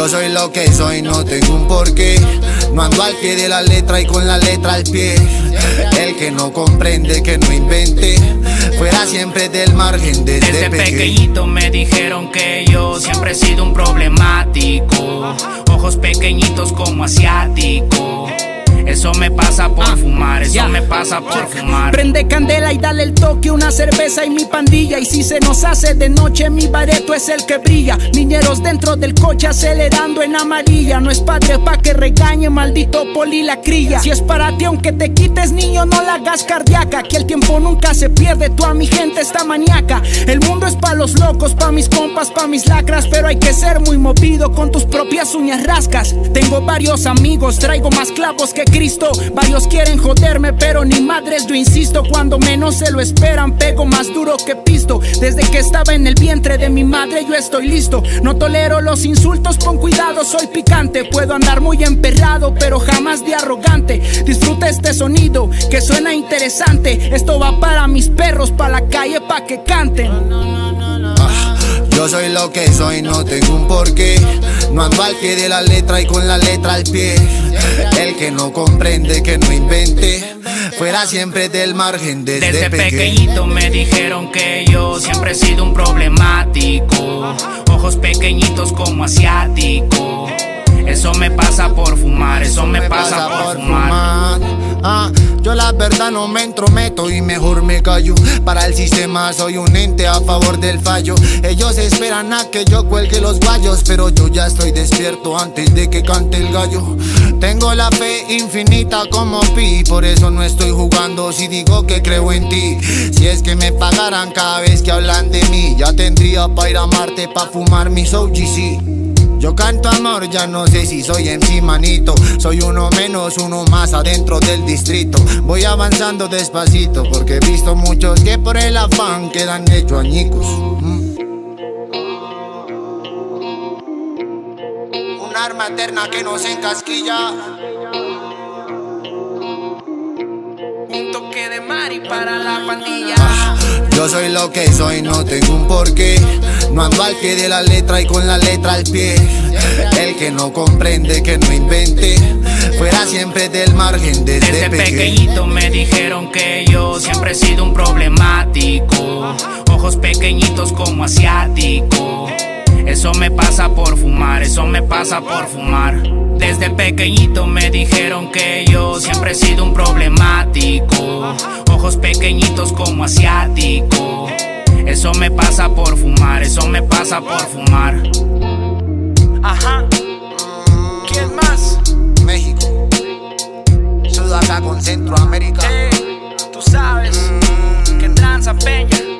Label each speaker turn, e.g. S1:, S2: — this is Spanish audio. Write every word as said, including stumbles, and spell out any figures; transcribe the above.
S1: Yo soy lo que soy, no tengo un porqué. No ando al pie de la letra y con la letra al pie. El que no comprende, que no invente, fuera siempre del margen desde,
S2: desde
S1: pequeño.
S2: pequeñito me dijeron que yo siempre he sido un problemático. Ojos pequeñitos como asiático. Eso me pasa por
S3: ah,
S2: fumar, eso
S3: yeah.
S2: me pasa por fumar.
S3: Prende candela y dale el toque, una cerveza y mi pandilla. Y si se nos hace de noche, mi bareto es el que brilla. Niñeros dentro del coche acelerando en amarilla. No es padre pa' que regañe, maldito poli la crilla. Si es para ti, aunque te quites, niño, no la hagas cardíaca. Que el tiempo nunca se pierde, toda mi gente está maníaca. El mundo es pa' los locos, pa' mis compas, pa' mis lacras. Pero hay que ser muy movido con tus propias uñas rascas. Tengo varios amigos, traigo más clavos que Cristo. Varios quieren joderme, pero ni madres, yo insisto. Cuando menos se lo esperan, pego más duro que pisto. Desde que estaba en el vientre de mi madre, yo estoy listo. No tolero los insultos, pon cuidado, soy picante. Puedo andar muy emperrado, pero jamás de arrogante. Disfruta este sonido, que suena interesante. Esto va para mis perros, pa' la calle, pa' que canten.
S1: ah, Yo soy lo que soy, no tengo un porqué. No ando al pie de la letra y con la letra al pie. El que no comprende, que no invente, fuera siempre del margen desde,
S2: desde
S1: pequeño.
S2: pequeñito me dijeron que yo siempre he sido un problemático. Ojos pequeñitos como asiático. Eso me pasa por fumar, eso me pasa por fumar.
S1: Ah, yo la verdad no me entrometo y mejor me callo. Para el sistema soy un ente a favor del fallo. Ellos esperan a que yo cuelgue los guayos, pero yo ya estoy despierto antes de que cante el gallo. Tengo la fe infinita como Pi, por eso no estoy jugando si digo que creo en ti. Si es que me pagaran cada vez que hablan de mí, ya tendría pa' ir a Marte pa' fumar mis O G C. Yo canto amor, ya no sé si soy M C manito. Soy uno menos, uno más adentro del distrito. Voy avanzando despacito porque he visto muchos que por el afán quedan hechos añicos. mm. Un arma eterna que nos encasquilla.
S3: Un toque de mari para la pandilla.
S1: ah, Yo soy lo que soy, no tengo un porqué. No ando al pie de la letra y con la letra al pie. El que no comprende, que no invente, fuera siempre del margen desde,
S2: desde
S1: pequeño.
S2: pequeñito me dijeron que yo siempre he sido un problemático. Ojos pequeñitos como asiático. Eso me pasa por fumar, eso me pasa por fumar. Desde pequeñito me dijeron que yo siempre he sido un problemático. Ojos pequeñitos como asiático. Eso me pasa por fumar, eso me pasa por fumar.
S3: Ajá. ¿Quién más?
S1: México, Sudaca con Centroamérica.
S3: Hey, tú sabes que tranza Peña.